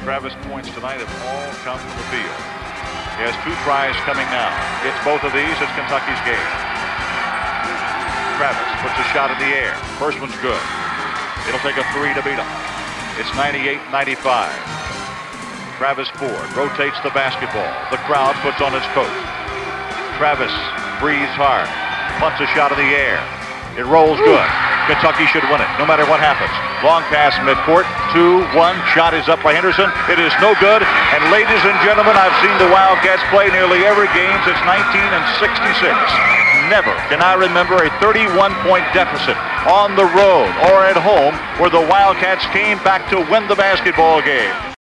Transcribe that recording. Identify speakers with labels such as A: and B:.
A: Travis points tonight have all come from the field. He has 2 tries coming now. Gets both of these, it's Kentucky's game. Travis puts a shot in the air. First one's good. It'll take a 3 to beat him. It's 98-95. Travis Ford rotates the basketball. The crowd puts on his coat. Travis breathes hard. Punts a shot in the air. It rolls good. Kentucky should win it, no matter what happens. Long pass midcourt. 2-1. Shot is up by Henderson. It is no good. And ladies and gentlemen, I've seen the Wildcats play nearly every game since 1966. Never can I remember a 31-point deficit on the road or at home where the Wildcats came back to win the basketball game.